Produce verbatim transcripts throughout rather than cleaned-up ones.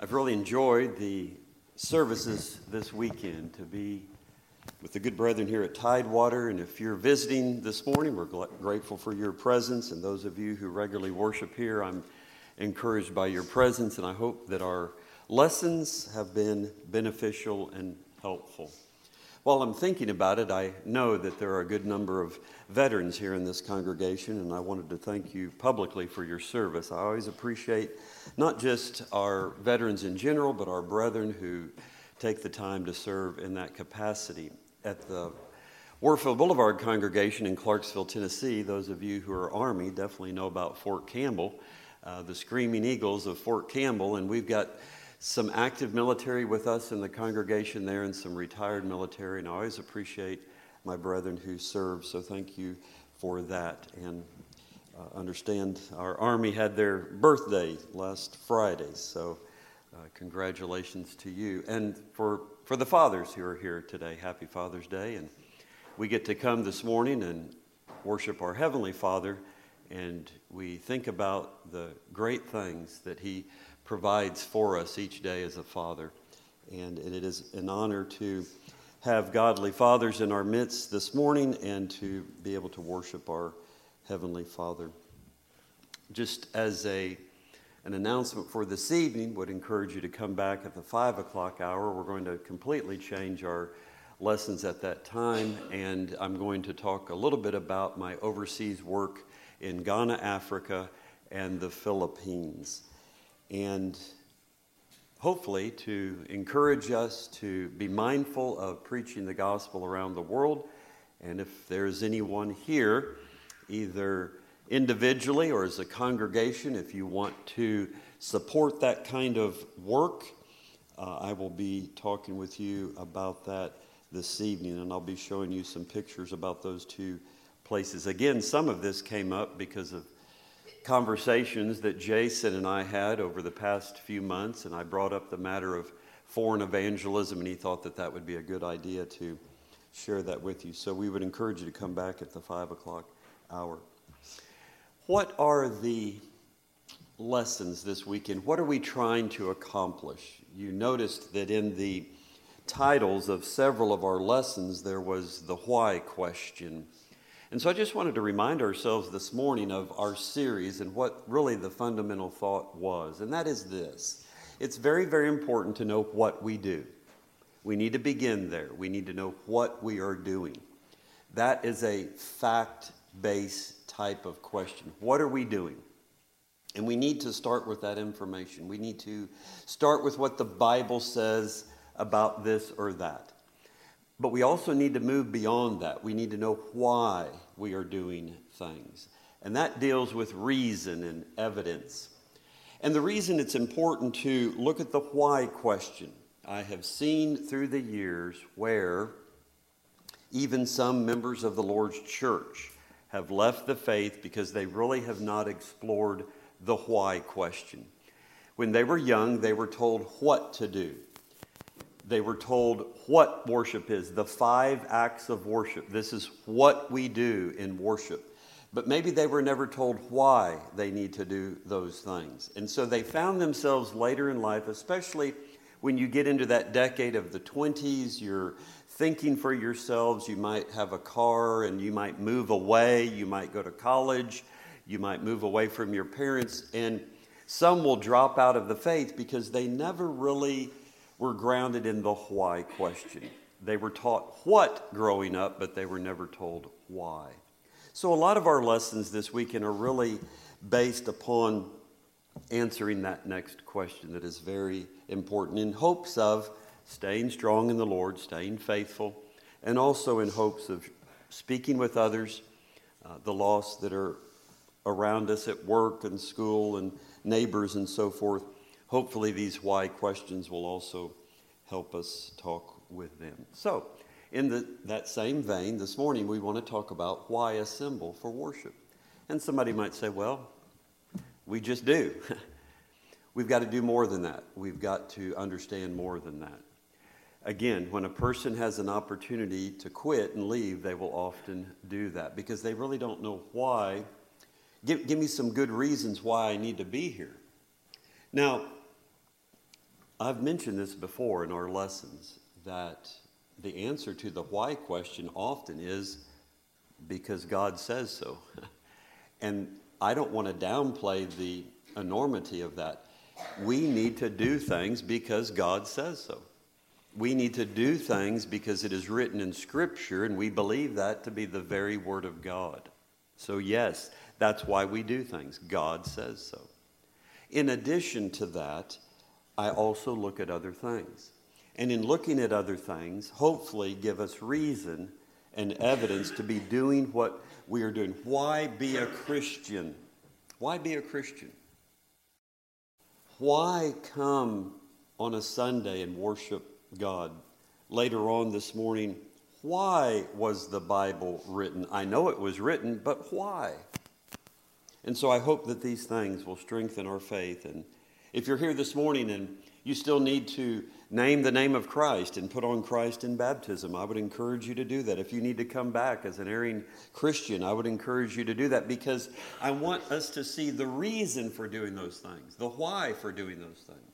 I've really enjoyed the services this weekend to be with the good brethren here at Tidewater. And if you're visiting this morning, we're gl- grateful for your presence. And those of you who regularly worship here, I'm encouraged by your presence. And I hope that our lessons have been beneficial and helpful. While I'm thinking about it, I know that there are a good number of veterans here in this congregation, and I wanted to thank you publicly for your service. I always appreciate not just our veterans in general, but our brethren who take the time to serve in that capacity. At the Warfield Boulevard congregation in Clarksville, Tennessee, those of you who are Army definitely know about Fort Campbell, uh, the Screaming Eagles of Fort Campbell, and we've got some active military with us in the congregation there and some retired military, and I always appreciate my brethren who serve, so thank you for that. And uh, understand our Army had their birthday last Friday, so uh, congratulations to you. And for, for the fathers who are here today, happy Father's Day, and we get to come this morning and worship our Heavenly Father, and we think about the great things that He provides for us each day as a father. And it is an honor to have godly fathers in our midst this morning and to be able to worship our Heavenly Father. Just as a an announcement for this evening, would encourage you to come back at the five o'clock hour. We're going to completely change our lessons at that time, and I'm going to talk a little bit about my overseas work in Ghana, Africa, and the Philippines. And hopefully to encourage us to be mindful of preaching the gospel around the world. And if there's anyone here, either individually or as a congregation, if you want to support that kind of work, uh, I will be talking with you about that this evening, and I'll be showing you some pictures about those two places. Again, some of this came up because of conversations that Jason and I had over the past few months, and I brought up the matter of foreign evangelism, and he thought that that would be a good idea to share that with you. So we would encourage you to come back at the five o'clock hour. What are the lessons this weekend? What are we trying to accomplish? You noticed that in the titles of several of our lessons, there was the why question. And so I just wanted to remind ourselves this morning of our series and what really the fundamental thought was. And that is this. It's very, very important to know what we do. We need to begin there. We need to know what we are doing. That is a fact-based type of question. What are we doing? And we need to start with that information. We need to start with what the Bible says about this or that. But we also need to move beyond that. We need to know why we are doing things. And that deals with reason and evidence. And the reason it's important to look at the why question. I have seen through the years where even some members of the Lord's church have left the faith because they really have not explored the why question. When they were young, they were told what to do. They were told what worship is, the five acts of worship. This is what we do in worship. But maybe they were never told why they need to do those things. And so they found themselves later in life, especially when you get into that decade of the twenties, you're thinking for yourselves, you might have a car and you might move away, you might go to college, you might move away from your parents, and some will drop out of the faith because they never really were grounded in the why question. They were taught what growing up, but they were never told why. So a lot of our lessons this weekend are really based upon answering that next question that is very important in hopes of staying strong in the Lord, staying faithful, and also in hopes of speaking with others, uh, the lost that are around us at work and school and neighbors and so forth. Hopefully these why questions will also help us talk with them. So, in the, that same vein, this morning we want to talk about why assemble for worship. And somebody might say, well, we just do. We've got to do more than that. We've got to understand more than that. Again, when a person has an opportunity to quit and leave, they will often do that because they really don't know why. Give, give me some good reasons why I need to be here. Now, I've mentioned this before in our lessons, that the answer to the why question often is because God says so. And I don't want to downplay the enormity of that. We need to do things because God says so. We need to do things because it is written in Scripture, and we believe that to be the very Word of God. So yes, that's why we do things. God says so. In addition to that, I also look at other things. And in looking at other things, hopefully give us reason and evidence to be doing what we are doing. Why be a Christian? Why be a Christian? Why come on a Sunday and worship God? Later on this morning, why was the Bible written? I know it was written, but why? And so I hope that these things will strengthen our faith. And if you're here this morning and you still need to name the name of Christ and put on Christ in baptism, I would encourage you to do that. If you need to come back as an erring Christian, I would encourage you to do that, because I want us to see the reason for doing those things, the why for doing those things.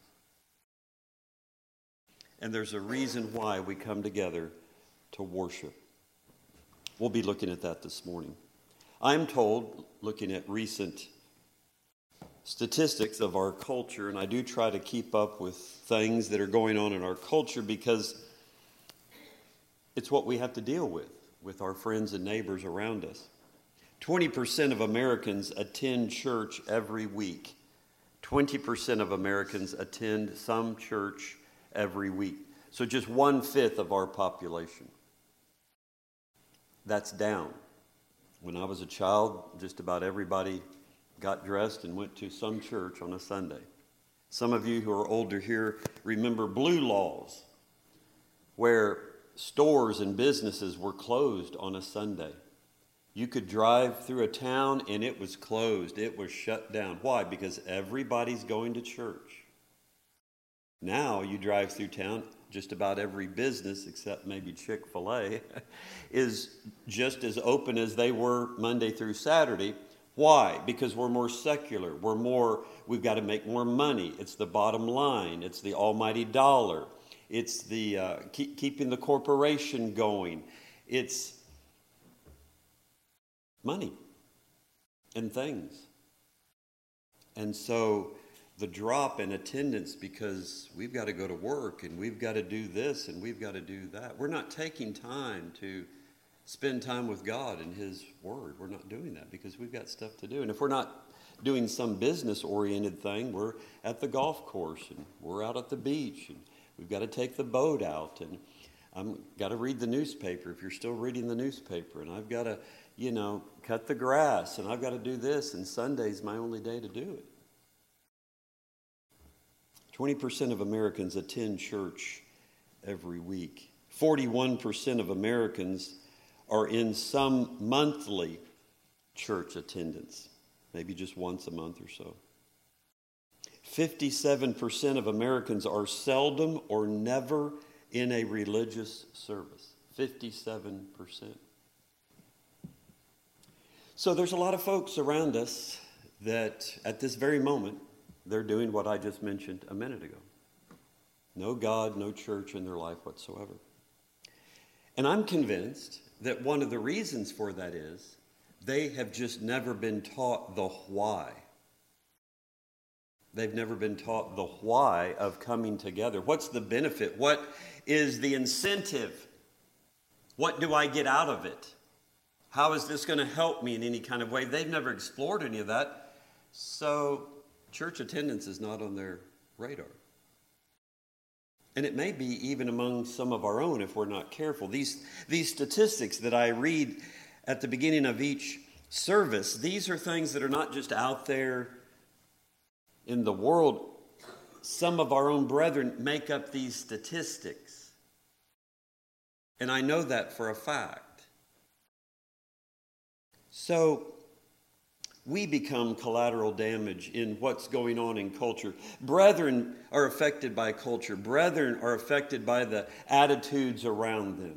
And there's a reason why we come together to worship. We'll be looking at that this morning. I'm told, looking at recent statistics of our culture, and I do try to keep up with things that are going on in our culture because it's what we have to deal with, with our friends and neighbors around us. twenty percent of Americans attend church every week. twenty percent of Americans attend some church every week. So just one-fifth of our population. That's down. When I was a child, just about everybody got dressed and went to some church on a Sunday. Some of you who are older here remember blue laws, where stores and businesses were closed on a Sunday. You could drive through a town and it was closed. It was shut down. Why? Because everybody's going to church. Now you drive through town, just about every business, except maybe Chick-fil-A, is just as open as they were Monday through Saturday. Why? Because we're more secular. We're more, we've got to make more money. It's the bottom line. It's the almighty dollar. It's the uh, keep, keeping the corporation going. It's money and things. And so the drop in attendance, because we've got to go to work and we've got to do this and we've got to do that. We're not taking time to spend time with God and His Word. We're not doing that because we've got stuff to do. And if we're not doing some business-oriented thing, we're at the golf course and we're out at the beach and we've got to take the boat out, and I've got to read the newspaper if you're still reading the newspaper, and I've got to, you know, cut the grass, and I've got to do this, and Sunday's my only day to do it. twenty percent of Americans attend church every week. forty-one percent of Americans are in some monthly church attendance, maybe just once a month or so. fifty-seven percent of Americans are seldom or never in a religious service. fifty-seven percent. So there's a lot of folks around us that at this very moment, they're doing what I just mentioned a minute ago. No God, no church in their life whatsoever. And I'm convinced that one of the reasons for that is they have just never been taught the why. They've never been taught the why of coming together. What's the benefit? What is the incentive? What do I get out of it? How is this going to help me in any kind of way? They've never explored any of that. So church attendance is not on their radar. And it may be even among some of our own if we're not careful. These, these statistics that I read at the beginning of each service, these are things that are not just out there in the world. Some of our own brethren make up these statistics. And I know that for a fact. So we become collateral damage in what's going on in culture. Brethren are affected by culture. Brethren are affected by the attitudes around them.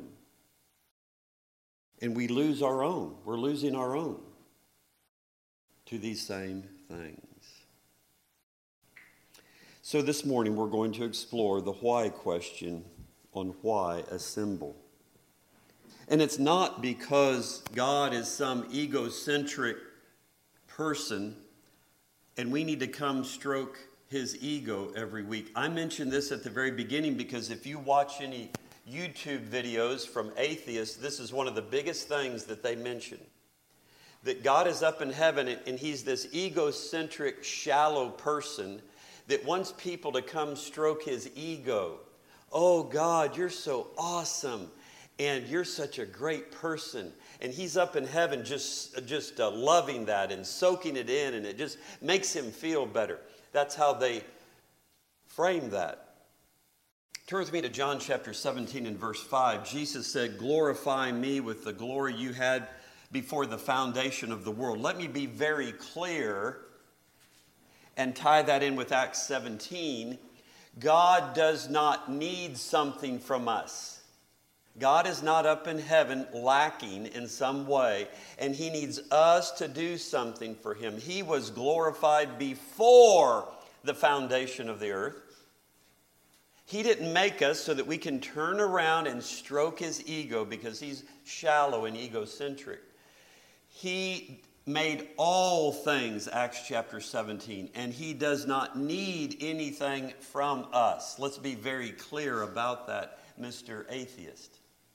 And we lose our own. We're losing our own to these same things. So this morning we're going to explore the why question on why assemble. And it's not because God is some egocentric person and we need to come stroke his ego every week. I mentioned this at the very beginning because if you watch any YouTube videos from atheists, this is one of the biggest things that they mention. That God is up in heaven and he's this egocentric, shallow person that wants people to come stroke his ego. Oh God, you're so awesome. And you're such a great person. And he's up in heaven just, just uh, loving that and soaking it in. And it just makes him feel better. That's how they frame that. Turn with me to John chapter seventeen and verse five. Jesus said, glorify me with the glory you had before the foundation of the world. Let me be very clear and tie that in with Acts seventeen. God does not need something from us. God is not up in heaven lacking in some way, and he needs us to do something for him. He was glorified before the foundation of the earth. He didn't make us so that we can turn around and stroke his ego because he's shallow and egocentric. He made all things, Acts chapter seventeen, and he does not need anything from us. Let's be very clear about that, Mister Atheist.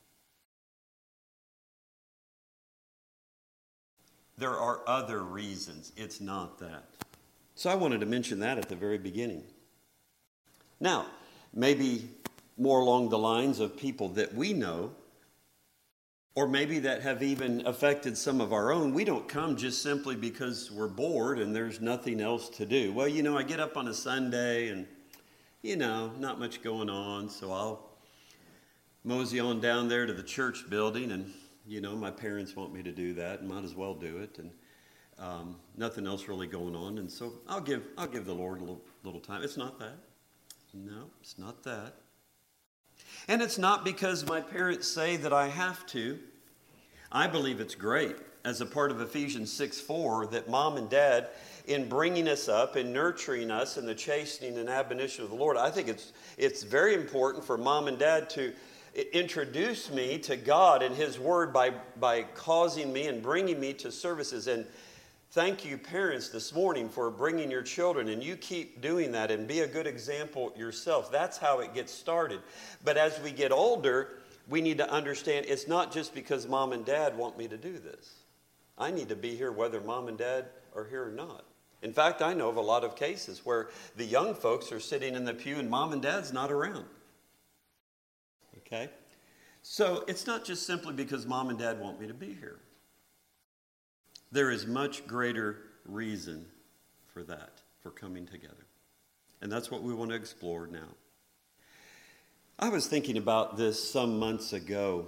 There are other reasons. It's not that. So I wanted to mention that at the very beginning. Now, maybe more along the lines of people that we know, or maybe that have even affected some of our own. We don't come just simply because we're bored and there's nothing else to do. Well, you know, I get up on a Sunday and, you know, not much going on, so I'll mosey on down there to the church building and, you know, my parents want me to do that, and might as well do it, and um, nothing else really going on, and so I'll give I'll give the Lord a little, little time. It's not that. No, it's not that. And it's not because my parents say that I have to. I believe it's great, as a part of Ephesians six four, that mom and dad, in bringing us up and nurturing us in the chastening and admonition of the Lord, I think it's it's very important for mom and dad to introduce me to God and his word by, by causing me and bringing me to services. And thank you, parents, this morning for bringing your children. And you keep doing that and be a good example yourself. That's how it gets started. But as we get older, we need to understand it's not just because mom and dad want me to do this. I need to be here whether mom and dad are here or not. In fact, I know of a lot of cases where the young folks are sitting in the pew and mom and dad's not around. Okay? So it's not just simply because mom and dad want me to be here. There is much greater reason for that, for coming together. And that's what we want to explore now. I was thinking about this some months ago.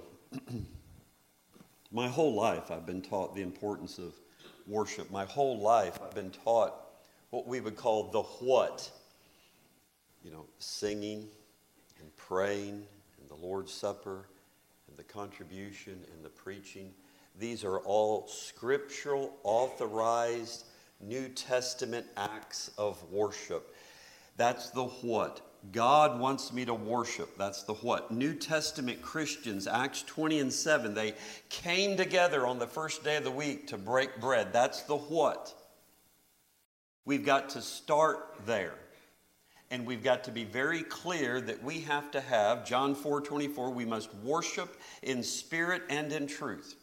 My whole life I've been taught the importance of worship. My whole life I've been taught what we would call the what. You know, singing and praying, the Lord's Supper, and the contribution, and the preaching. These are all scriptural, authorized, New Testament acts of worship. That's the what. God wants me to worship. That's the what. New Testament Christians, Acts twenty and seven, they came together on the first day of the week to break bread. That's the what. We've got to start there. And we've got to be very clear that we have to have, John four twenty-four, we must worship in spirit and in truth.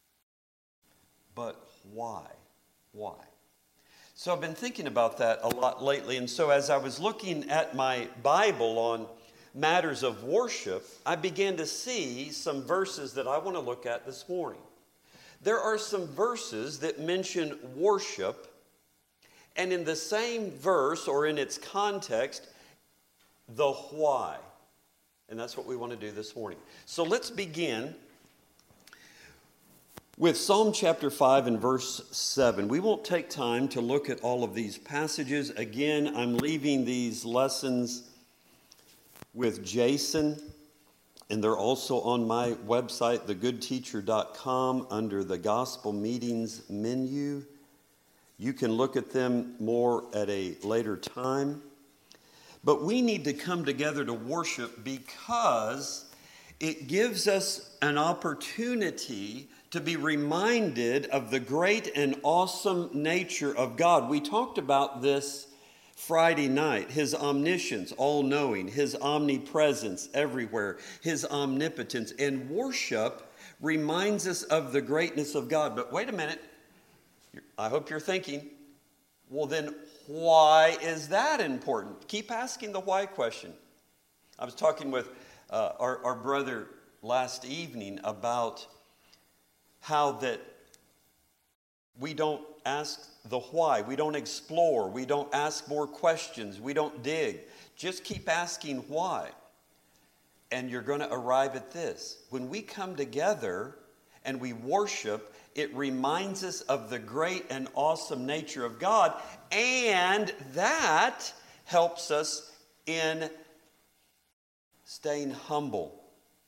But why? Why? So I've been thinking about that a lot lately. And so as I was looking at my Bible on matters of worship, I began to see some verses that I want to look at this morning. There are some verses that mention worship, and in the same verse or in its context, the why. And that's what we want to do this morning. So let's begin with Psalm chapter five and verse seven. We won't take time to look at all of these passages. Again, I'm leaving these lessons with Jason, and they're also on my website, the good teacher dot com, under the Gospel Meetings menu. You can look at them more at a later time. But we need to come together to worship because it gives us an opportunity to be reminded of the great and awesome nature of God. We talked about this Friday night, his omniscience, all-knowing, his omnipresence everywhere, his omnipotence. And worship reminds us of the greatness of God. But wait a minute. I hope you're thinking, well then, why is that important? Keep asking the why question. I was talking with uh, our, our brother last evening about how that we don't ask the why, we don't explore, we don't ask more questions, we don't dig. Just keep asking why. And you're going to arrive at this. When we come together and we worship, it reminds us of the great and awesome nature of God, and that helps us in staying humble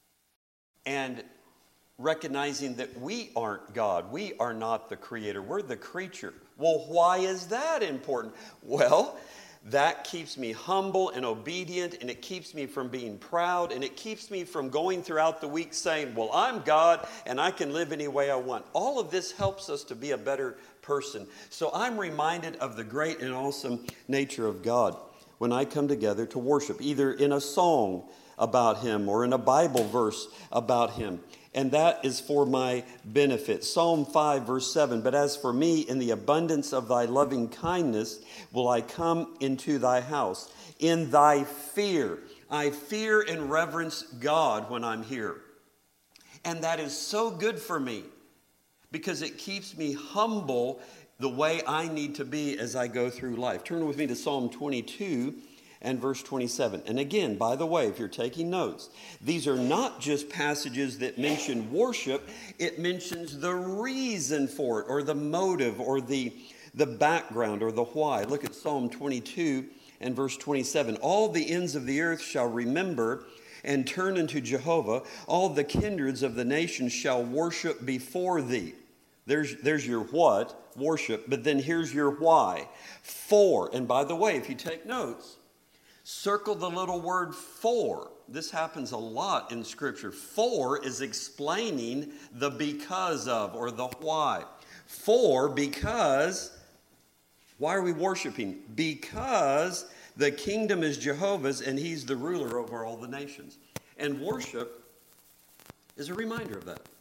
and recognizing that we aren't God. We are not the creator. We're the creature. Well, why is that important? Well, that keeps me humble and obedient, and it keeps me from being proud, and it keeps me from going throughout the week saying, well, I'm God, and I can live any way I want. All of this helps us to be a better person. So I'm reminded of the great and awesome nature of God when I come together to worship, either in a song about him or in a Bible verse about him. And that is for my benefit. Psalm five, verse seven, but as for me, in the abundance of thy loving kindness will I come into thy house. In thy fear, I fear and reverence God when I'm here. And that is so good for me because it keeps me humble the way I need to be as I go through life. Turn with me to Psalm twenty-two. And verse twenty-seven. And again, by the way, if you're taking notes, these are not just passages that mention worship. It mentions the reason for it, or the motive, or the, the background, or the why. Look at Psalm twenty-two and verse twenty-seven. All the ends of the earth shall remember and turn unto Jehovah. All the kindreds of the nations shall worship before thee. There's, there's your what, worship, but then here's your why. For, and by the way, if you take notes, circle the little word for. This happens a lot in Scripture. For is explaining the because of or the why. For, because, why are we worshiping? Because the kingdom is Jehovah's and he's the ruler over all the nations. And worship is a reminder of that.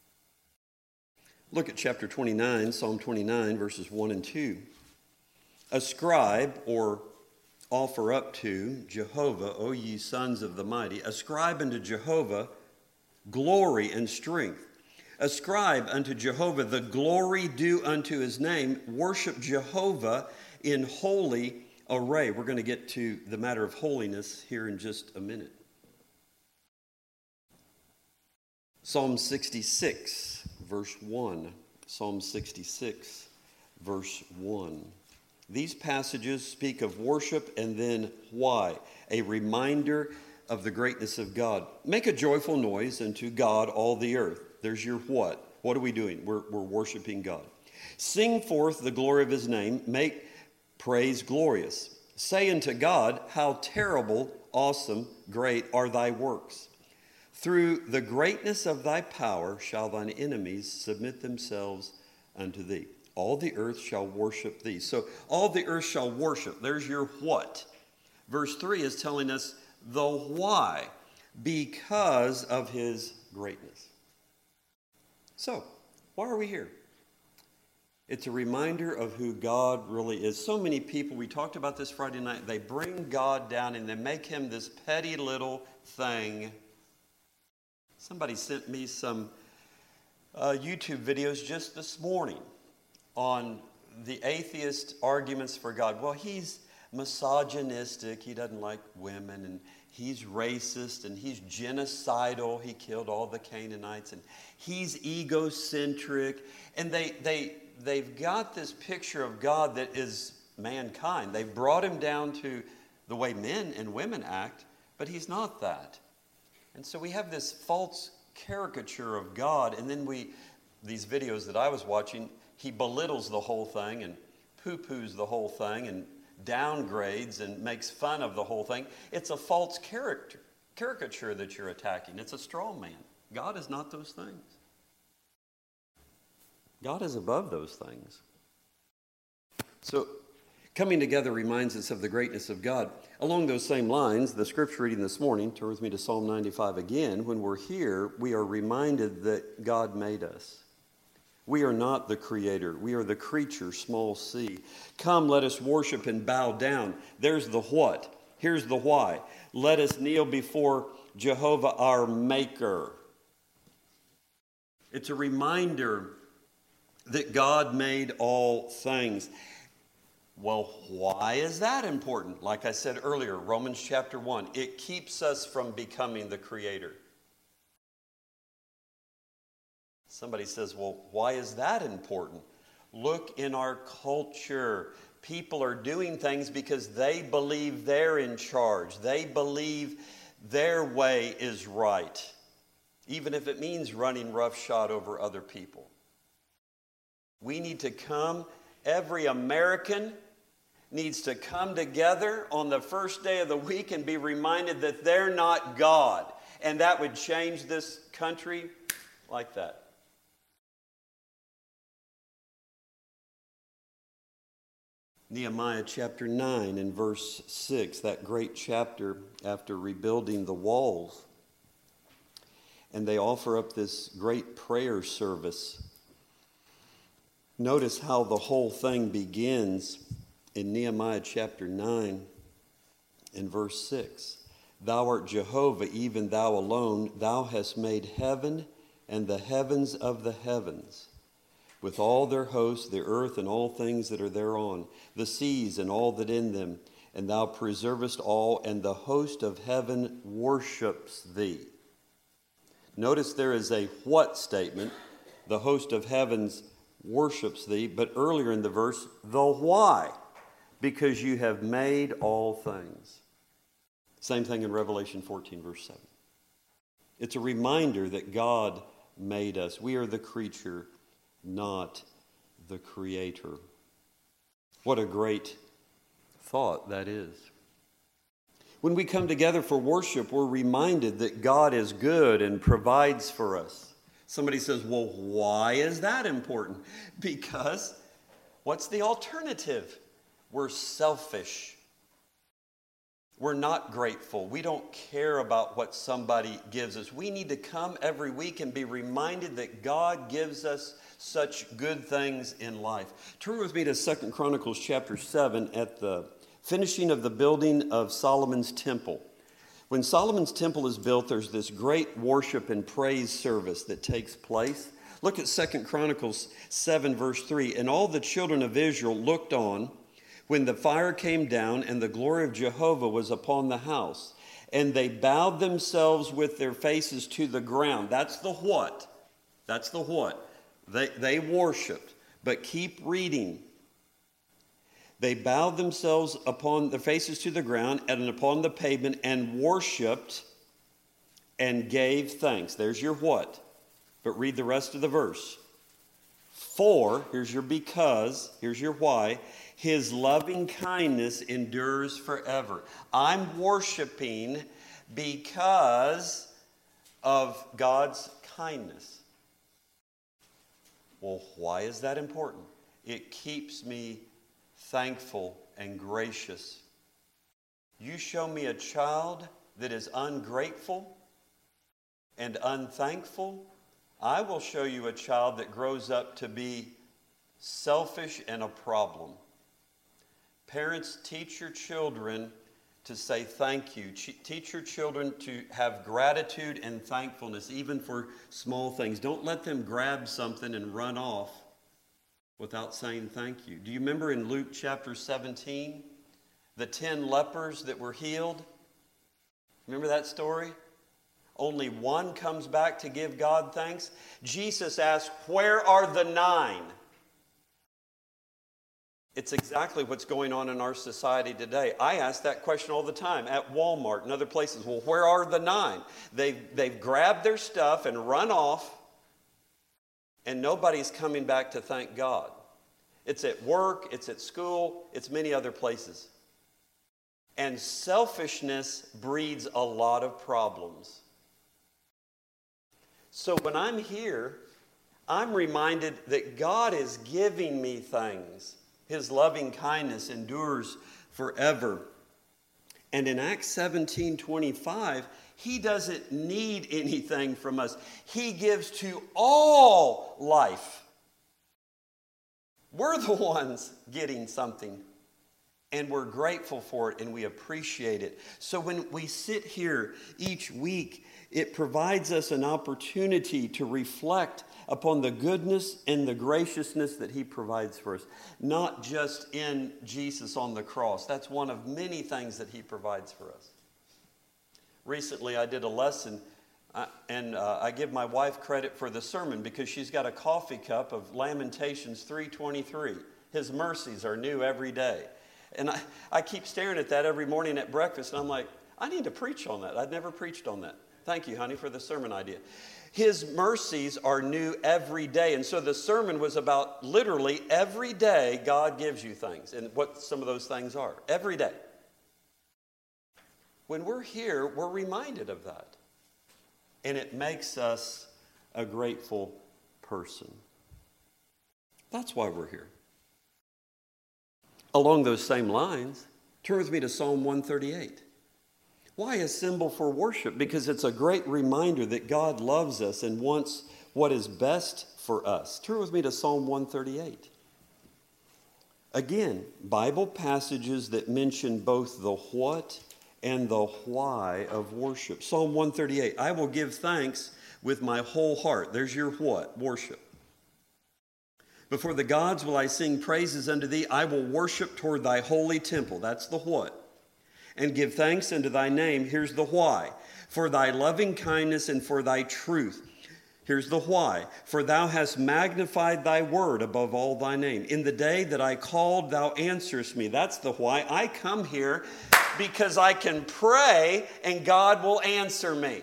Look at chapter twenty-nine, Psalm twenty-nine, verses one and two. Ascribe, or offer up to Jehovah, O ye sons of the mighty. Ascribe unto Jehovah glory and strength. Ascribe unto Jehovah the glory due unto his name. Worship Jehovah in holy array. We're going to get to the matter of holiness here in just a minute. Psalm sixty-six, verse one. Psalm sixty-six, verse one. These passages speak of worship and then why, a reminder of the greatness of God. Make a joyful noise unto God, all the earth. There's your what. What are we doing? We're, we're worshiping God. Sing forth the glory of his name. Make praise glorious. Say unto God, how terrible, awesome, great are thy works. Through the greatness of thy power shall thine enemies submit themselves unto thee. All the earth shall worship thee. So all the earth shall worship. There's your what. Verse three is telling us the why. Because of his greatness. So, why are we here? It's a reminder of who God really is. So many people, we talked about this Friday night, they bring God down and they make him this petty little thing. Somebody sent me some uh, YouTube videos just this morning on the atheist arguments for God. Well, he's misogynistic. He doesn't like women, and he's racist, and he's genocidal. He killed all the Canaanites, and he's egocentric. And they, they, they've got this picture of God that is mankind. They've brought him down to the way men and women act, but he's not that. And so we have this false caricature of God, and then we, these videos that I was watching, he belittles the whole thing and poo-poos the whole thing and downgrades and makes fun of the whole thing. It's a false character, caricature that you're attacking. It's a straw man. God is not those things. God is above those things. So coming together reminds us of the greatness of God. Along those same lines, the scripture reading this morning, turn with me to Psalm ninety-five again. When we're here, we are reminded that God made us. We are not the creator. We are the creature, small c. Come, let us worship and bow down. There's the what. Here's the why. Let us kneel before Jehovah our Maker. It's a reminder that God made all things. Well, why is that important? Like I said earlier, Romans chapter one, it keeps us from becoming the creator. Somebody says, well, why is that important? Look in our culture. People are doing things because they believe they're in charge. They believe their way is right, even if it means running roughshod over other people. We need to come, every American needs to come together on the first day of the week and be reminded that they're not God. And that would change this country like that. Nehemiah chapter nine and verse six, that great chapter after rebuilding the walls. And they offer up this great prayer service. Notice how the whole thing begins in Nehemiah chapter nine and verse six. Thou art Jehovah, even thou alone. Thou hast made heaven and the heavens of the heavens, with all their hosts, the earth and all things that are thereon, the seas and all that in them. And thou preservest all, and the host of heaven worships thee. Notice there is a what statement. The host of heavens worships thee. But earlier in the verse, the why. Because you have made all things. Same thing in Revelation fourteen, verse seven. It's a reminder that God made us. We are the creature, not the creator. What a great thought that is. When we come together for worship, we're reminded that God is good and provides for us. Somebody says, well, why is that important? Because what's the alternative? We're selfish. We're not grateful. We don't care about what somebody gives us. We need to come every week and be reminded that God gives us such good things in life. Turn with me to Second Chronicles chapter seven at the finishing of the building of Solomon's temple. When Solomon's temple is built, there's this great worship and praise service that takes place. Look at Second Chronicles seven, verse three. And all the children of Israel looked on when the fire came down and the glory of Jehovah was upon the house. And they bowed themselves with their faces to the ground. That's the what. That's the what. They, they worshiped. But keep reading. They bowed themselves upon their faces to the ground and upon the pavement and worshiped and gave thanks. There's your what. But read the rest of the verse. For, here's your because, here's your why. His loving kindness endures forever. I'm worshiping because of God's kindness. Well, why is that important? It keeps me thankful and gracious. You show me a child that is ungrateful and unthankful, I will show you a child that grows up to be selfish and a problem. Parents, teach your children to say thank you. Teach your children to have gratitude and thankfulness, even for small things. Don't let them grab something and run off without saying thank you. Do you remember in Luke chapter seventeen, the ten lepers that were healed? Remember that story? Only one comes back to give God thanks. Jesus asked, where are the nine? It's exactly what's going on in our society today. I ask that question all the time at Walmart and other places. Well, where are the nine? They've, they've grabbed their stuff and run off, and nobody's coming back to thank God. It's at work, it's at school, it's many other places. And selfishness breeds a lot of problems. So when I'm here, I'm reminded that God is giving me things. His loving kindness endures forever. And in Acts seventeen twenty-five, he doesn't need anything from us. He gives to all life. We're the ones getting something. And we're grateful for it and we appreciate it. So when we sit here each week, it provides us an opportunity to reflect upon the goodness and the graciousness that he provides for us. Not just in Jesus on the cross. That's one of many things that he provides for us. Recently I did a lesson uh, and uh, I give my wife credit for the sermon because she's got a coffee cup of Lamentations three twenty-three. His mercies are new every day. And I, I keep staring at that every morning at breakfast, and I'm like, I need to preach on that. I'd never preached on that. Thank you, honey, for the sermon idea. His mercies are new every day. And so the sermon was about literally every day God gives you things, and what some of those things are. Every day. When we're here, we're reminded of that. And it makes us a grateful person. That's why we're here. Along those same lines, turn with me to Psalm one thirty-eight. Why a symbol for worship? Because it's a great reminder that God loves us and wants what is best for us. Turn with me to Psalm one thirty-eight. Again, Bible passages that mention both the what and the why of worship. Psalm one thirty-eight, I will give thanks with my whole heart. There's your what? Worship. Before the gods will I sing praises unto thee. I will worship toward thy holy temple. That's the what. And give thanks unto thy name. Here's the why. For thy loving kindness and for thy truth. Here's the why. For thou hast magnified thy word above all thy name. In the day that I called, thou answerest me. That's the why. I come here because I can pray and God will answer me.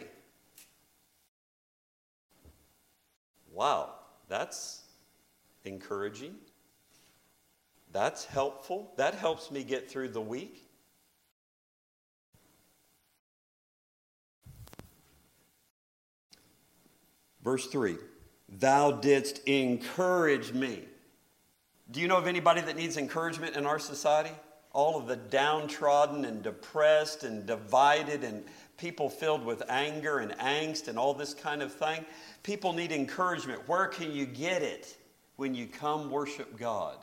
Wow, that's encouraging. That's helpful. That helps me get through the week. Verse three, thou didst encourage me. Do you know of anybody that needs encouragement in our society? All of the downtrodden and depressed and divided and people filled with anger and angst and all this kind of thing. People need encouragement. Where can you get it? When you come worship God.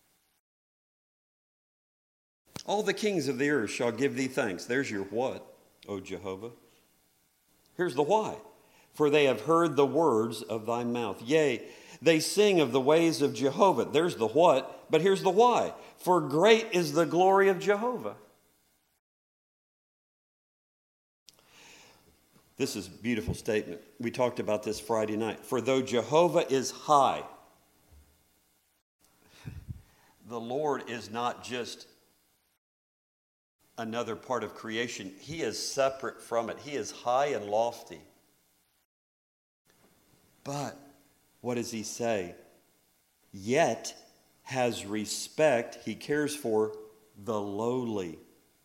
All the kings of the earth shall give thee thanks. There's your what, O Jehovah. Here's the why. For they have heard the words of thy mouth. Yea, they sing of the ways of Jehovah. There's the what, but here's the why. For great is the glory of Jehovah. This is a beautiful statement. We talked about this Friday night. For though Jehovah is high, the Lord is not just another part of creation. He is separate from it. He is high and lofty. But what does he say? Yet has respect. He cares for the lowly.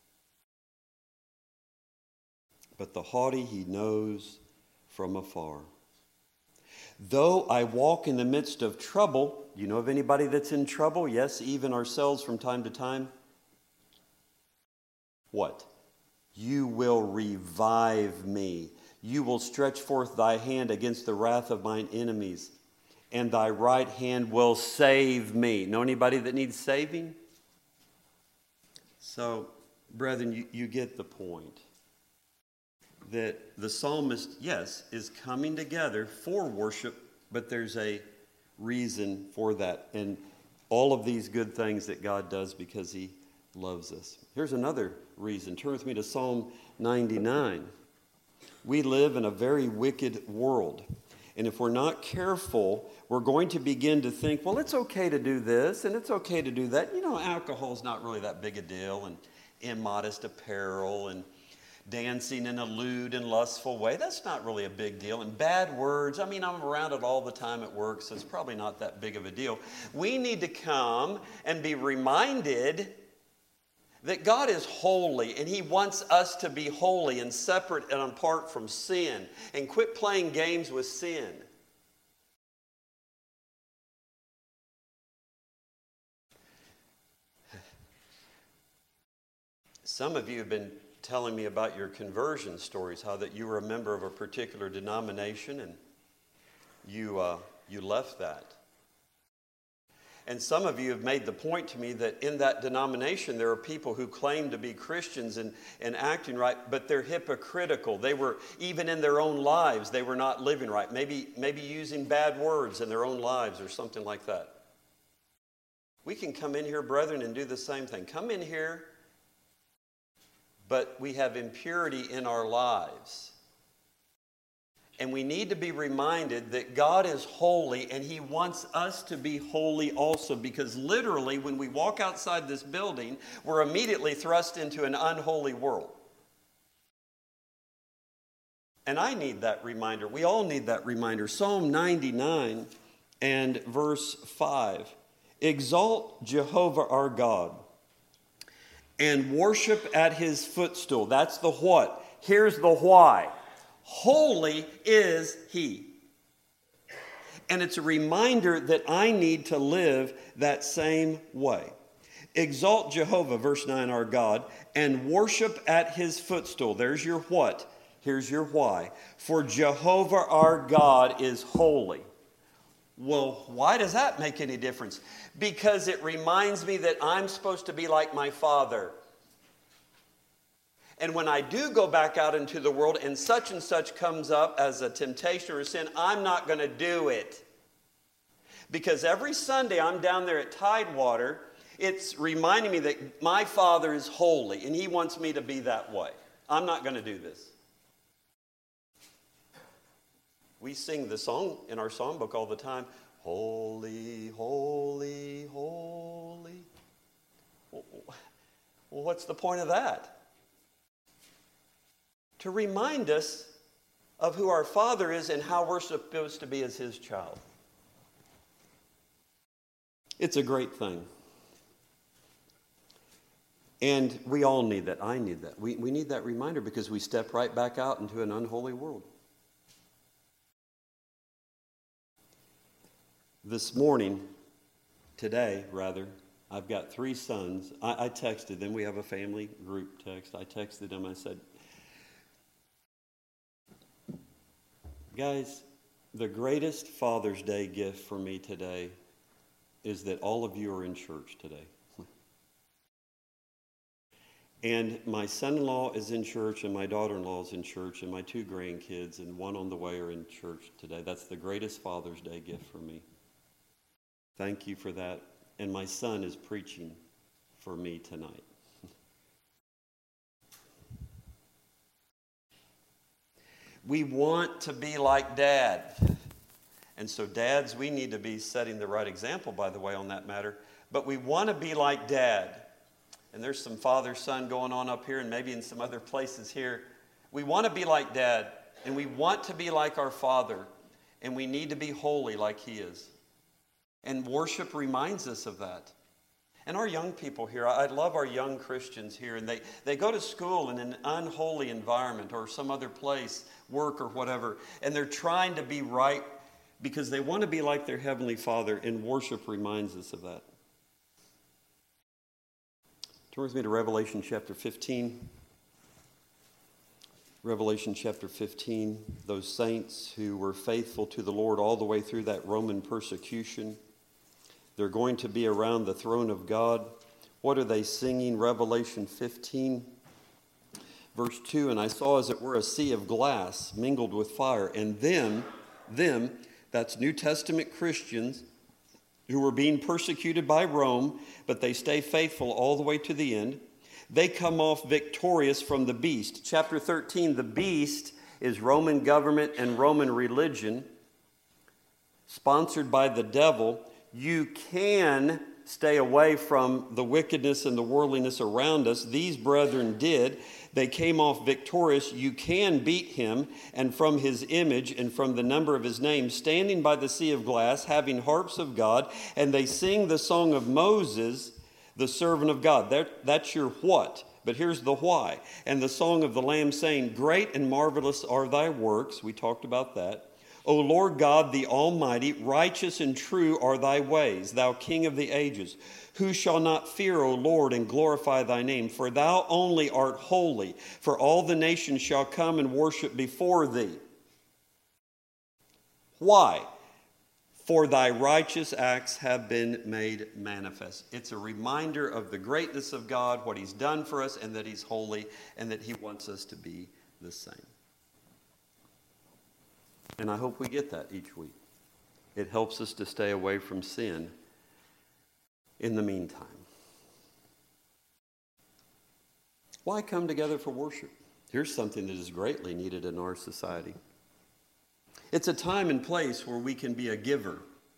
But the haughty he knows from afar. Though I walk in the midst of trouble, you know of anybody that's in trouble? Yes, even ourselves from time to time. What? You will revive me. You will stretch forth thy hand against the wrath of mine enemies, and thy right hand will save me. Know anybody that needs saving? So, brethren, you, you get the point. That the psalmist, yes, is coming together for worship, but there's a reason for that. And all of these good things that God does because he loves us. Here's another reason. Turn with me to Psalm ninety-nine. We live in a very wicked world. And if we're not careful, we're going to begin to think, well, it's okay to do this and it's okay to do that. You know, alcohol's not really that big a deal, and immodest apparel and dancing in a lewd and lustful way. That's not really a big deal. And bad words, I mean, I'm around it all the time at work, so it's probably not that big of a deal. We need to come and be reminded that God is holy, and He wants us to be holy and separate and apart from sin, and quit playing games with sin. Some of you have been telling me about your conversion stories, how that you were a member of a particular denomination and you, uh, you left that. And some of you have made the point to me that in that denomination there are people who claim to be Christians and, and acting right, but they're hypocritical. They were, even in their own lives, they were not living right. Maybe, maybe using bad words in their own lives or something like that. We can come in here, brethren, and do the same thing. Come in here, but we have impurity in our lives. And we need to be reminded that God is holy and He wants us to be holy also, because literally when we walk outside this building, we're immediately thrust into an unholy world. And I need that reminder. We all need that reminder. Psalm ninety-nine and verse five. Exalt Jehovah our God and worship at His footstool. That's the what. Here's the why. Holy is He. And it's a reminder that I need to live that same way. Exalt Jehovah, verse nine, our God, and worship at His footstool. There's your what. Here's your why. For Jehovah our God is holy. Well, why does that make any difference? Because it reminds me that I'm supposed to be like my Father. And when I do go back out into the world and such and such comes up as a temptation or a sin, I'm not going to do it. Because every Sunday I'm down there at Tidewater, it's reminding me that my Father is holy and He wants me to be that way. I'm not going to do this. We sing the song in our songbook all the time, holy, holy, holy. Well, what's the point of that? To remind us of who our Father is and how we're supposed to be as His child. It's a great thing. And we all need that. I need that. We, we need that reminder because we step right back out into an unholy world. This morning, today rather, I've got three sons. I, I texted them. We have a family group text. I texted them. I said, guys, the greatest Father's Day gift for me today is that all of you are in church today. And my son-in-law is in church, and my daughter-in-law is in church, and my two grandkids, and one on the way, are in church today. That's the greatest Father's Day gift for me. Thank you for that. And my son is preaching for me tonight. We want to be like Dad. And so dads, we need to be setting the right example, by the way, on that matter. But we want to be like Dad. And there's some father-son going on up here and maybe in some other places here. We want to be like Dad. And we want to be like our Father. And we need to be holy like He is. And worship reminds us of that. And our young people here, I love our young Christians here, and they, they go to school in an unholy environment or some other place, work or whatever, and they're trying to be right because they want to be like their Heavenly Father, and worship reminds us of that. Turn with me to Revelation chapter fifteen. Revelation chapter fifteen, those saints who were faithful to the Lord all the way through that Roman persecution. They're going to be around the throne of God. What are they singing? Revelation fifteen, verse two, and I saw as it were a sea of glass mingled with fire, and them, them, that's New Testament Christians who were being persecuted by Rome, but they stay faithful all the way to the end. They come off victorious from the beast. Chapter thirteen, the beast is Roman government and Roman religion, sponsored by the devil. You can stay away from the wickedness and the worldliness around us. These brethren did. They came off victorious. You can beat him, and from his image and from the number of his name, standing by the sea of glass, having harps of God, and they sing the song of Moses, the servant of God. That, that's your what. But here's the why. And the song of the Lamb, saying, great and marvelous are thy works. We talked about that. O Lord God, the Almighty, righteous and true are thy ways, thou King of the ages. Who shall not fear, O Lord, and glorify thy name? For thou only art holy, for all the nations shall come and worship before thee. Why? For thy righteous acts have been made manifest. It's a reminder of the greatness of God, what he's done for us, and that he's holy, and that he wants us to be the same. And I hope we get that each week. It helps us to stay away from sin in the meantime. Why come together for worship? Here's something that is greatly needed in our society. It's a time and place where we can be a giver.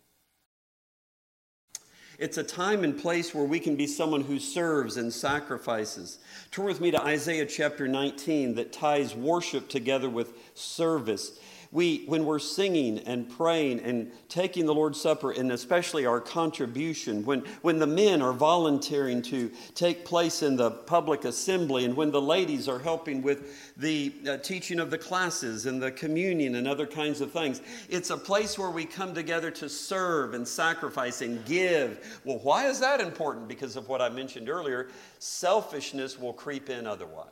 It's a time and place where we can be someone who serves and sacrifices. Turn with me to Isaiah chapter nineteen that ties worship together with service. We, when we're singing and praying and taking the Lord's Supper, and especially our contribution, when, when the men are volunteering to take place in the public assembly, and when the ladies are helping with the uh, teaching of the classes and the communion and other kinds of things, it's a place where we come together to serve and sacrifice and give. Well, why is that important? Because of what I mentioned earlier, selfishness will creep in otherwise.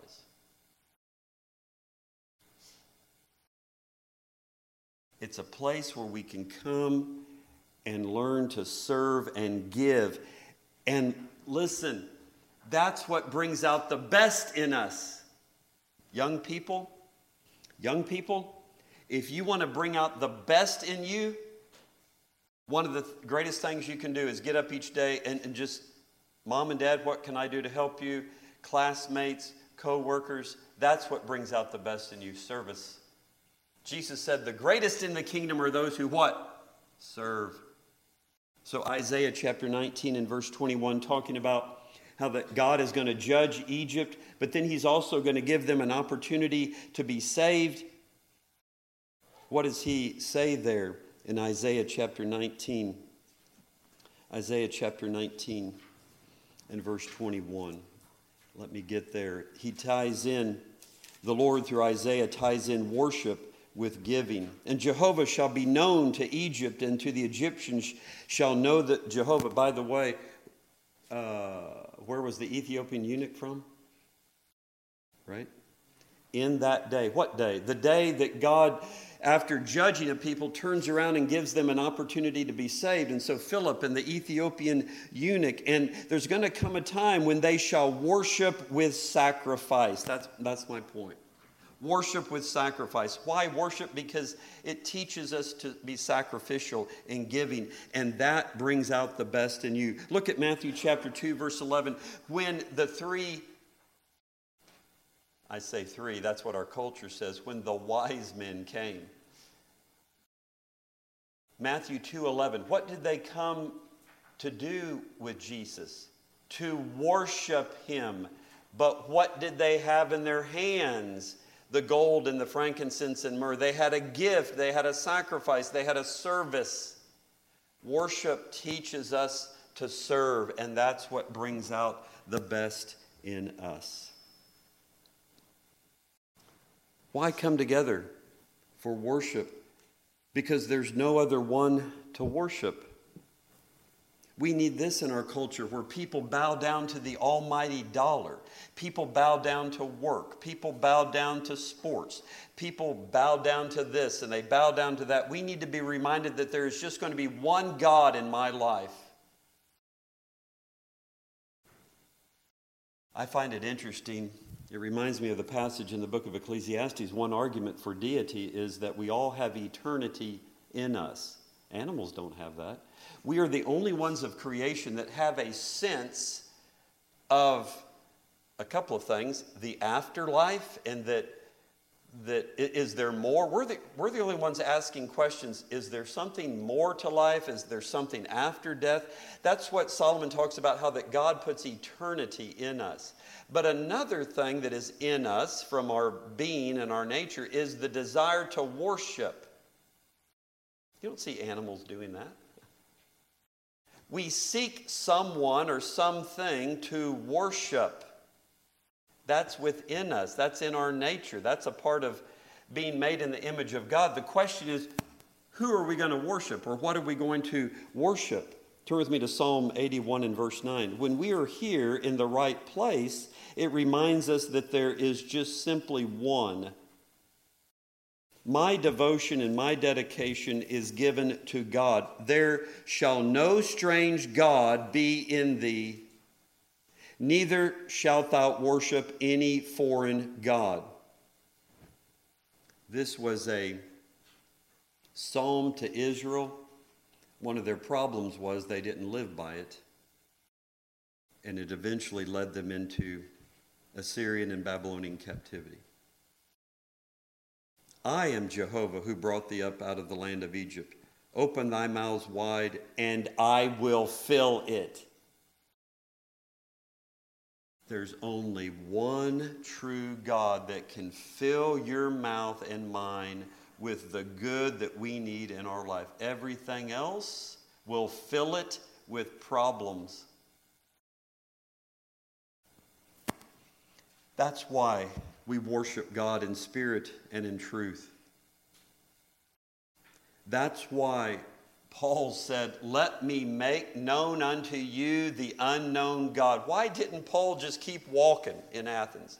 It's a place where we can come and learn to serve and give. And listen, that's what brings out the best in us. Young people, young people, if you want to bring out the best in you, one of the th- greatest things you can do is get up each day and, and just, Mom and Dad, what can I do to help you? Classmates, co-workers, that's what brings out the best in you, service. Jesus said, the greatest in the kingdom are those who what? Serve. So Isaiah chapter nineteen and verse twenty-one, talking about how that God is going to judge Egypt, but then he's also going to give them an opportunity to be saved. What does he say there in Isaiah chapter nineteen? Isaiah chapter nineteen and verse twenty-one. Let me get there. He ties in, the Lord through Isaiah ties in worship with giving. And Jehovah shall be known to Egypt, and to the Egyptians shall know that Jehovah, by the way, uh, where was the Ethiopian eunuch from? Right? In that day. What day? The day that God, after judging a people, turns around and gives them an opportunity to be saved. And so Philip and the Ethiopian eunuch, and there's going to come a time when they shall worship with sacrifice. That's, that's my point. Worship with sacrifice. Why worship? Because it teaches us to be sacrificial in giving, and that brings out the best in you. Look at Matthew chapter two, verse eleven. When the three, I say three, that's what our culture says, when the wise men came. Matthew two eleven. What did they come to do with Jesus? To worship him. But what did they have in their hands? The gold and the frankincense and myrrh. They had a gift, they had a sacrifice, they had a service. Worship teaches us to serve, and that's what brings out the best in us. Why come together for worship? Because there's no other one to worship. We need this in our culture where people bow down to the almighty dollar. People bow down to work. People bow down to sports. People bow down to this and they bow down to that. We need to be reminded that there is just going to be one God in my life. I find it interesting. It reminds me of the passage in the book of Ecclesiastes. One argument for deity is that we all have eternity in us. Animals don't have that. We are the only ones of creation that have a sense of a couple of things, the afterlife, and that that i- is there more? We're the, we're the only ones asking questions. Is there something more to life? Is there something after death? That's what Solomon talks about, how that God puts eternity in us. But another thing that is in us from our being and our nature is the desire to worship. You don't see animals doing that. We seek someone or something to worship. That's within us. That's in our nature. That's a part of being made in the image of God. The question is, who are we going to worship, or what are we going to worship? Turn with me to Psalm eighty-one and verse nine. When we are here in the right place, it reminds us that there is just simply one. My devotion and my dedication is given to God. There shall no strange God be in thee, neither shalt thou worship any foreign god. This was a psalm to Israel. One of their problems was they didn't live by it, and it eventually led them into Assyrian and Babylonian captivity. I am Jehovah, who brought thee up out of the land of Egypt. Open thy mouths wide, and I will fill it. There's only one true God that can fill your mouth and mine with the good that we need in our life. Everything else will fill it with problems. That's why we worship God in spirit and in truth. That's why Paul said, let me make known unto you the unknown God. Why didn't Paul just keep walking in Athens?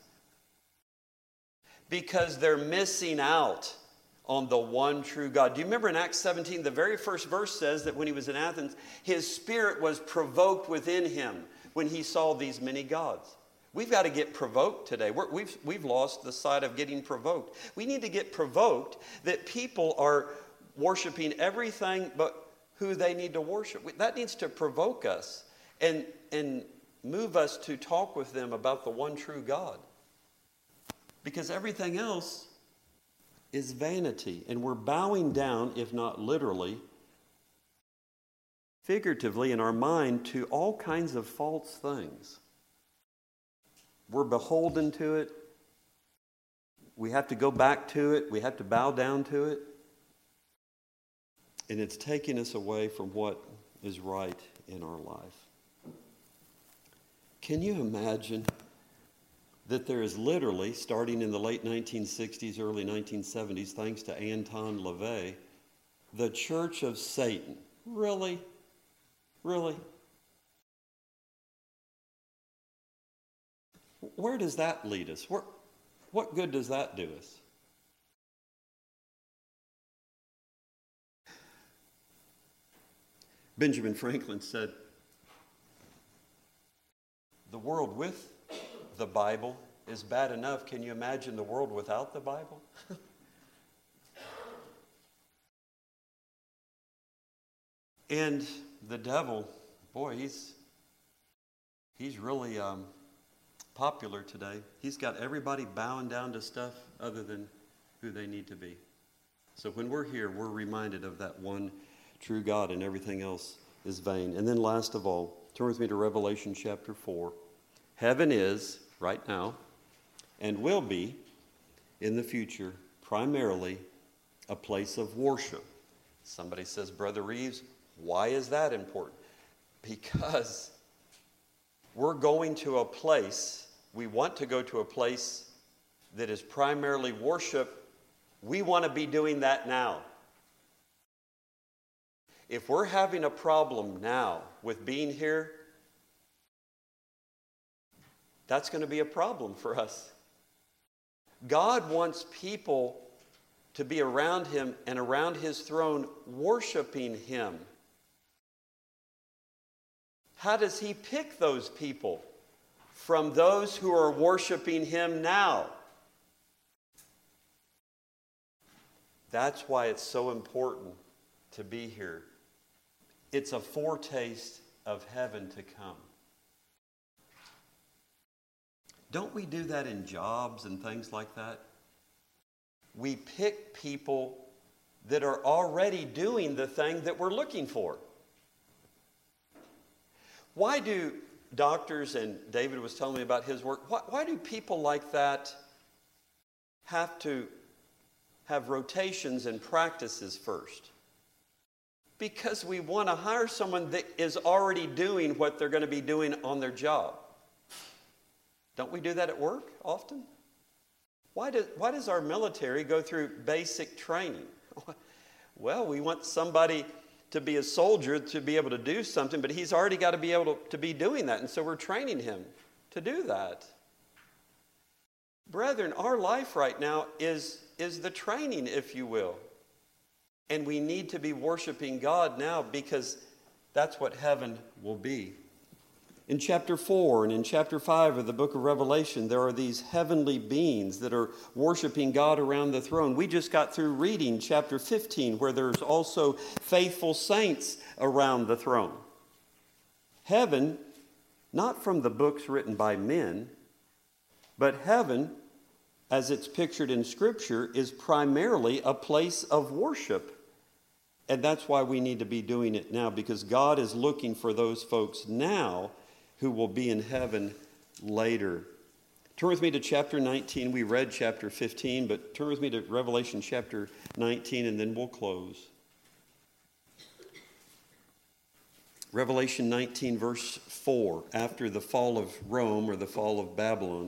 Because they're missing out on the one true God. Do you remember in Acts seventeen, the very first verse says that when he was in Athens, his spirit was provoked within him when he saw these many gods. We've got to get provoked today. We're, we've, we've lost the sight of getting provoked. We need to get provoked that people are worshiping everything but who they need to worship. That needs to provoke us and, and move us to talk with them about the one true God. Because everything else is vanity. And we're bowing down, if not literally, figuratively in our mind, to all kinds of false things. We're beholden to it. We have to go back to it. We have to bow down to it. And it's taking us away from what is right in our life. Can you imagine that there is literally, starting in the late nineteen sixties, early nineteen seventies, thanks to Anton LaVey, the Church of Satan? Really? Really? Where does that lead us? Where, what good does that do us? Benjamin Franklin said, the world with the Bible is bad enough. Can you imagine the world without the Bible? And the devil, boy, he's he's really um, popular today. He's got everybody bowing down to stuff other than who they need to be. So when we're here, we're reminded of that one true God, and everything else is vain. And then last of all, turn with me to Revelation chapter four. Heaven is, right now, and will be in the future, primarily a place of worship. Somebody says, Brother Reeves, why is that important? Because we're going to a place, we want to go to a place that is primarily worship. We want to be doing that now. If we're having a problem now with being here, that's going to be a problem for us. God wants people to be around him and around his throne worshiping him. How does he pick those people? From those who are worshiping him now. That's why it's so important to be here. It's a foretaste of heaven to come. Don't we do that in jobs and things like that? we pick people that are already doing the thing that we're looking for. Why do doctors, and David was telling me about his work, why, why do people like that have to have rotations and practices first? Because we want to hire someone that is already doing what they're going to be doing on their job. Don't we do that at work often? Why, do, why does our military go through basic training? Well, we want somebody to be a soldier to be able to do something, but he's already got to be able to, to be doing that, and so we're training him to do that. Brethren, our life right now is, is the training, if you will. And we need to be worshiping God now because that's what heaven will be. In chapter four and in chapter five of the book of Revelation, there are these heavenly beings that are worshiping God around the throne. We just got through reading chapter fifteen, where there's also faithful saints around the throne. Heaven, not from the books written by men, but heaven, as it's pictured in Scripture, is primarily a place of worship. And that's why we need to be doing it now, because God is looking for those folks now who will be in heaven later. Turn with me to chapter nineteen. We read chapter fifteen, but turn with me to Revelation chapter nineteen, and then we'll close. Revelation nineteen, verse four, after the fall of Rome or the fall of Babylon.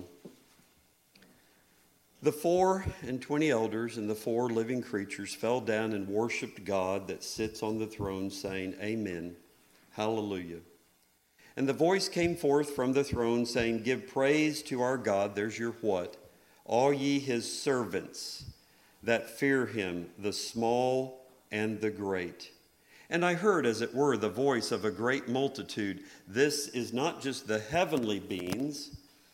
The four and twenty elders and the four living creatures fell down and worshipped God that sits on the throne, saying, Amen, Hallelujah. And the voice came forth from the throne, saying, Give praise to our God. There's your what? All ye his servants that fear him, the small and the great. And I heard, as it were, the voice of a great multitude. This is not just the heavenly beings,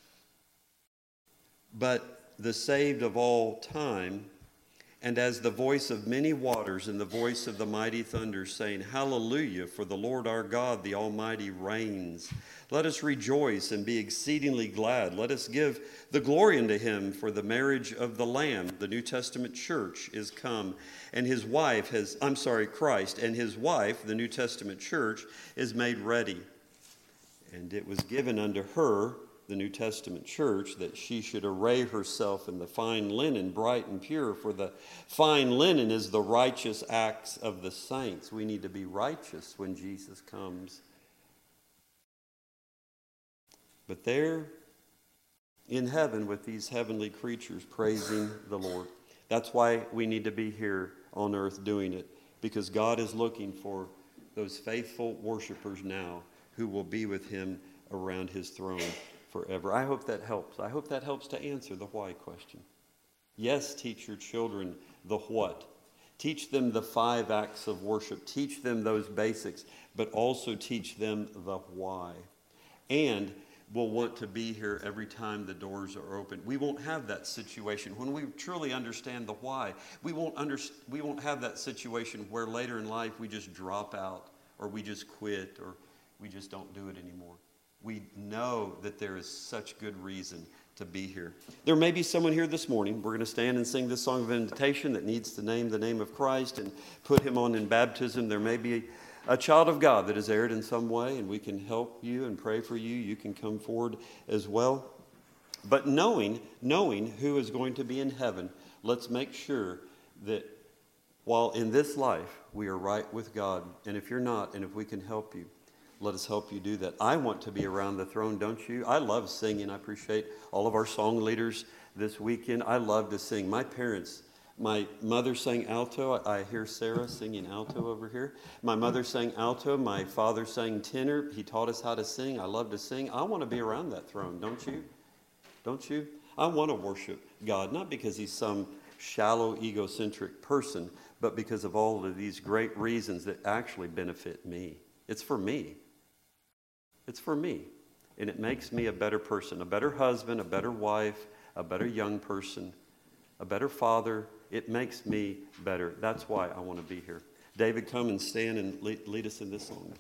but the saved of all time, and as the voice of many waters and the voice of the mighty thunder, saying, Hallelujah, for the Lord our God, the Almighty, reigns. Let us rejoice and be exceedingly glad. Let us give the glory unto him, for the marriage of the Lamb, the New Testament church, is come, and his wife has, I'm sorry, Christ, and his wife, the New Testament church, is made ready. And it was given unto her, the New Testament church, that she should array herself in the fine linen, bright and pure, for the fine linen is the righteous acts of the saints. We need to be righteous when Jesus comes. But there in heaven with these heavenly creatures praising the Lord. That's why we need to be here on earth doing it, because God is looking for those faithful worshipers now who will be with him around his throne forever. I hope that helps. I hope that helps to answer the why question. Yes, teach your children the what. Teach them the five acts of worship. Teach them those basics, but also teach them the why. And we'll want to be here every time the doors are open. We won't have that situation. When we truly understand the why, we won't, under, we won't have that situation where later in life we just drop out, or we just quit, or we just don't do it anymore. We know that there is such good reason to be here. There may be someone here this morning. We're going to stand and sing this song of invitation that needs to name the name of Christ and put him on in baptism. There may be a child of God that has erred in some way, and we can help you and pray for you. You can come forward as well. But knowing, knowing who is going to be in heaven, let's make sure that while in this life we are right with God. And if you're not, and if we can help you, let us help you do that. I want to be around the throne, don't you? I love singing. I appreciate all of our song leaders this weekend. I love to sing. My parents, my mother sang alto. I hear Sarah singing alto over here. My mother sang alto. My father sang tenor. He taught us how to sing. I love to sing. I want to be around that throne, don't you? Don't you? I want to worship God, not because he's some shallow, egocentric person, but because of all of these great reasons that actually benefit me. It's for me. It's for me, and it makes me a better person, a better husband, a better wife, a better young person, a better father. It makes me better. That's why I want to be here. David, come and stand and lead, lead us in this song.